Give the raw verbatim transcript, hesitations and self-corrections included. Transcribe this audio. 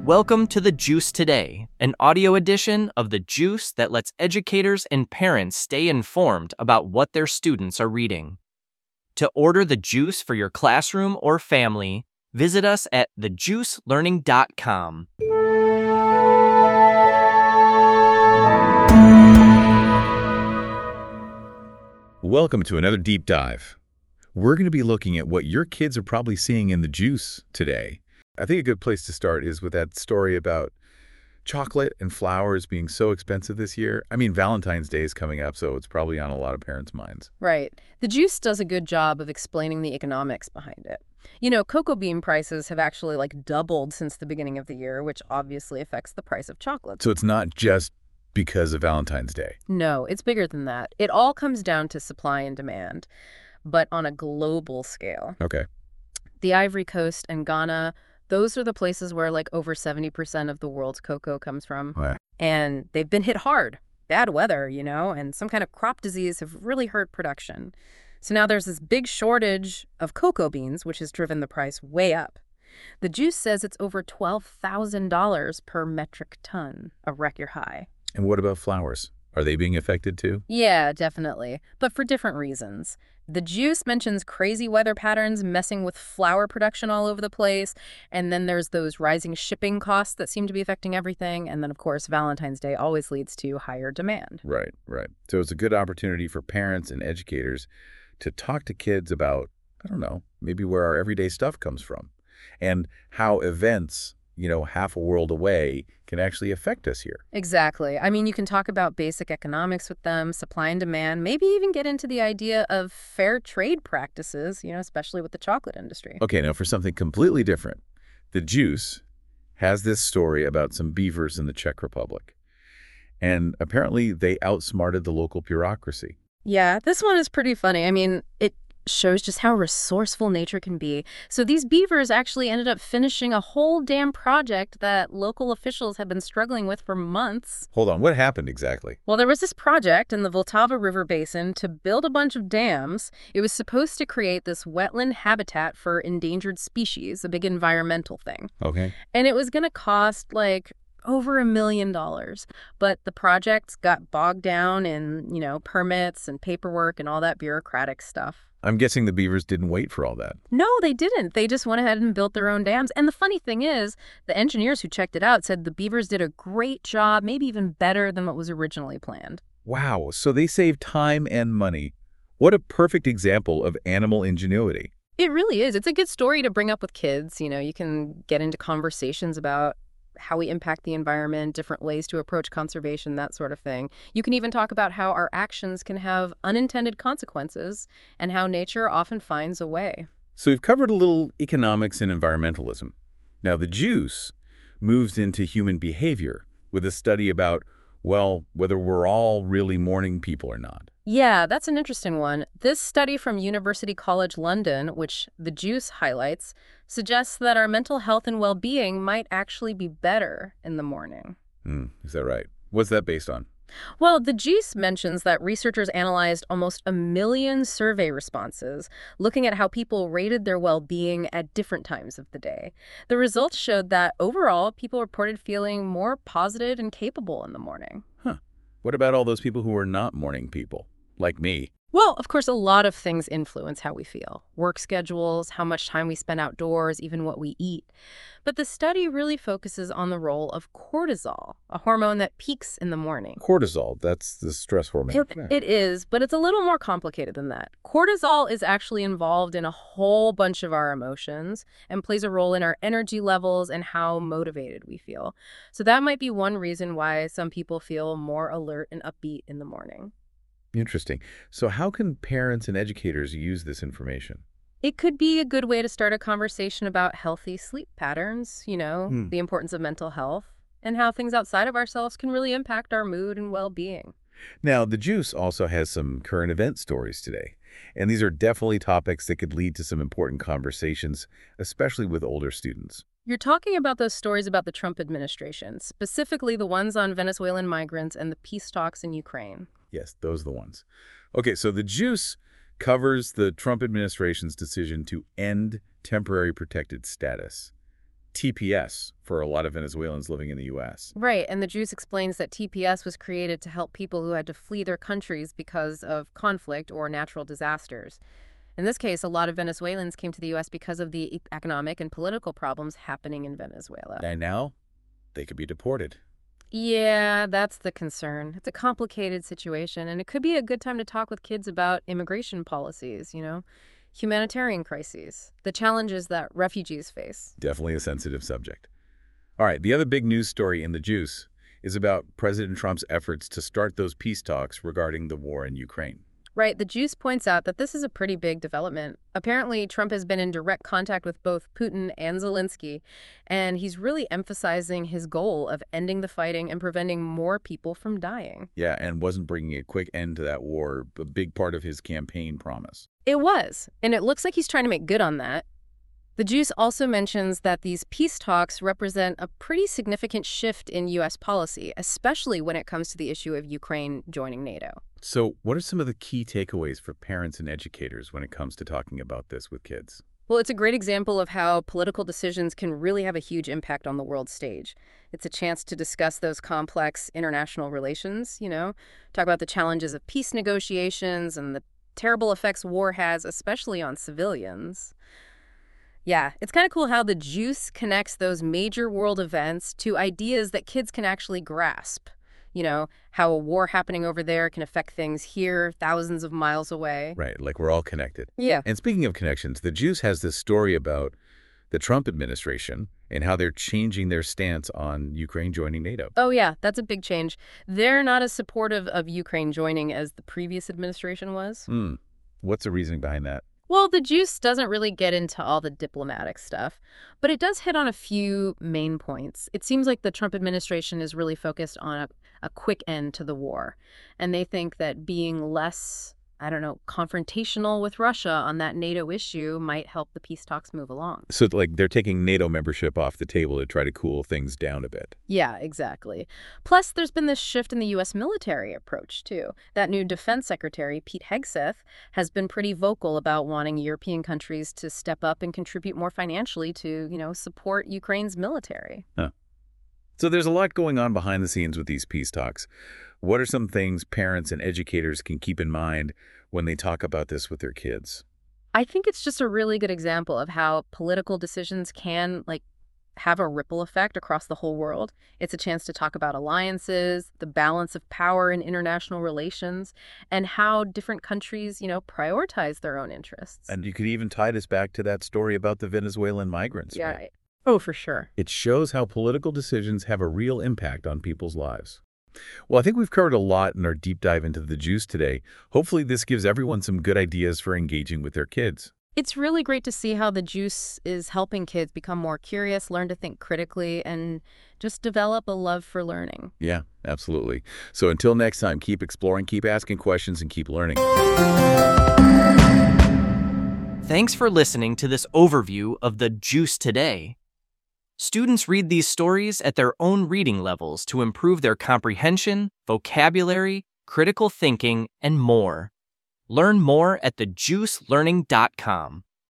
Welcome to The Juice Today, an audio edition of The Juice that lets educators and parents stay informed about what their students are reading. To order The Juice for your classroom or family, visit us at the juice learning dot com. Welcome to another deep dive. We're going to be looking at what your kids are probably seeing in The Juice today. I think a good place to start is with that story about chocolate and flowers being so expensive this year. I mean, Valentine's Day is coming up, so it's probably on a lot of parents' minds. Right. The Juice does a good job of explaining the economics behind it. You know, cocoa bean prices have actually like doubled since the beginning of the year, which obviously affects the price of chocolate. So it's not just because of Valentine's Day. No, it's bigger than that. It all comes down to supply and demand, but on a global scale. Okay. The Ivory Coast and Ghana, those are the places where like over seventy percent of the world's cocoa comes from. Wow. And they've been hit hard. Bad weather, you know, and some kind of crop disease have really hurt production. So now there's this big shortage of cocoa beans, which has driven the price way up. The Juice says it's over twelve thousand dollars per metric ton, a record high. And what about flowers? Are they being affected too? Yeah, definitely, but for different reasons. The Juice mentions crazy weather patterns messing with flower production all over the place, and then there's those rising shipping costs that seem to be affecting everything, and then, of course, Valentine's Day always leads to higher demand. Right, right. So it's a good opportunity for parents and educators to talk to kids about, I don't know, maybe where our everyday stuff comes from and how events, you know, half a world away can actually affect us here. Exactly. I mean, you can talk about basic economics with them, supply and demand, maybe even get into the idea of fair trade practices, you know, especially with the chocolate industry. Okay, now for something completely different, The Juice has this story about some beavers in the Czech Republic. And apparently they outsmarted the local bureaucracy. Yeah, this one is pretty funny. I mean, it shows just how resourceful nature can be. So these beavers actually ended up finishing a whole damn project that local officials had been struggling with for months. Hold on, what happened exactly? Well, there was this project in the Vltava River Basin to build a bunch of dams. It was supposed to create this wetland habitat for endangered species, a big environmental thing. Okay. And it was going to cost like over a million dollars. But the project got bogged down in, you know, permits and paperwork and all that bureaucratic stuff. I'm guessing the beavers didn't wait for all that. No, they didn't. They just went ahead and built their own dams. And the funny thing is, the engineers who checked it out said the beavers did a great job, maybe even better than what was originally planned. Wow, so they saved time and money. What a perfect example of animal ingenuity. It really is. It's a good story to bring up with kids. You know, you can get into conversations about how we impact the environment, different ways to approach conservation, that sort of thing. You can even talk about how our actions can have unintended consequences and how nature often finds a way. So we've covered a little economics and environmentalism. Now The Juice moves into human behavior with a study about, well, whether we're all really morning people or not. Yeah, that's an interesting one. This study from University College London, which The Juice highlights, suggests that our mental health and well-being might actually be better in the morning. Hmm, is that right? What's that based on? Well, The Juice mentions that researchers analyzed almost a million survey responses, looking at how people rated their well-being at different times of the day. The results showed that overall, people reported feeling more positive and capable in the morning. Huh. What about all those people who are not morning people, like me? Well, of course, a lot of things influence how we feel. Work schedules, how much time we spend outdoors, even what we eat. But the study really focuses on the role of cortisol, a hormone that peaks in the morning. Cortisol, that's the stress hormone. It, it is, but it's a little more complicated than that. Cortisol is actually involved in a whole bunch of our emotions and plays a role in our energy levels and how motivated we feel. So that might be one reason why some people feel more alert and upbeat in the morning. Interesting. So how can parents and educators use this information? It could be a good way to start a conversation about healthy sleep patterns, you know, Hmm. the importance of mental health, and how things outside of ourselves can really impact our mood and well-being. Now, The Juice also has some current event stories today, and these are definitely topics that could lead to some important conversations, especially with older students. You're talking about those stories about the Trump administration, specifically the ones on Venezuelan migrants and the peace talks in Ukraine. Yes, those are the ones. Okay, so The Juice covers the Trump administration's decision to end temporary protected status. T P S for a lot of Venezuelans living in the U S. Right, and the Juice explains that T P S was created to help people who had to flee their countries because of conflict or natural disasters. In this case, a lot of Venezuelans came to the U S because of the e- economic and political problems happening in Venezuela. And now they could be deported. Yeah, that's the concern. It's a complicated situation, and it could be a good time to talk with kids about immigration policies, you know, humanitarian crises, the challenges that refugees face. Definitely a sensitive subject. All right, the other big news story in the Juice is about President Trump's efforts to start those peace talks regarding the war in Ukraine. Right, the Juice points out that this is a pretty big development. Apparently, Trump has been in direct contact with both Putin and Zelensky, and he's really emphasizing his goal of ending the fighting and preventing more people from dying. Yeah, and wasn't bringing a quick end to that war a big part of his campaign promise. It was, and it looks like he's trying to make good on that. The Juice also mentions that these peace talks represent a pretty significant shift in U S policy, especially when it comes to the issue of Ukraine joining NATO. So what are some of the key takeaways for parents and educators when it comes to talking about this with kids? Well, it's a great example of how political decisions can really have a huge impact on the world stage. It's a chance to discuss those complex international relations, you know, talk about the challenges of peace negotiations and the terrible effects war has, especially on civilians. Yeah, it's kind of cool how the Juice connects those major world events to ideas that kids can actually grasp. You know, how a war happening over there can affect things here thousands of miles away. Right, like we're all connected. Yeah. And speaking of connections, the Juice has this story about the Trump administration and how they're changing their stance on Ukraine joining NATO. Oh, yeah, that's a big change. They're not as supportive of Ukraine joining as the previous administration was. Hmm. What's the reasoning behind that? Well, the Juice doesn't really get into all the diplomatic stuff, but it does hit on a few main points. It seems like the Trump administration is really focused on a, a quick end to the war, and they think that being less, I don't know, confrontational with Russia on that NATO issue might help the peace talks move along. So, like, they're taking NATO membership off the table to try to cool things down a bit. Yeah, exactly. Plus, there's been this shift in the U S military approach, too. That new defense secretary, Pete Hegseth, has been pretty vocal about wanting European countries to step up and contribute more financially to, you know, support Ukraine's military. Huh. So there's a lot going on behind the scenes with these peace talks. What are some things parents and educators can keep in mind when they talk about this with their kids? I think it's just a really good example of how political decisions can, like, have a ripple effect across the whole world. It's a chance to talk about alliances, the balance of power in international relations, and how different countries, you know, prioritize their own interests. And you could even tie this back to that story about the Venezuelan migrants, yeah. right? Oh, for sure. It shows how political decisions have a real impact on people's lives. Well, I think we've covered a lot in our deep dive into the Juice today. Hopefully this gives everyone some good ideas for engaging with their kids. It's really great to see how the Juice is helping kids become more curious, learn to think critically, and just develop a love for learning. Yeah, absolutely. So until next time, keep exploring, keep asking questions, and keep learning. Thanks for listening to this overview of the Juice today. Students read these stories at their own reading levels to improve their comprehension, vocabulary, critical thinking, and more. Learn more at the juice learning dot com.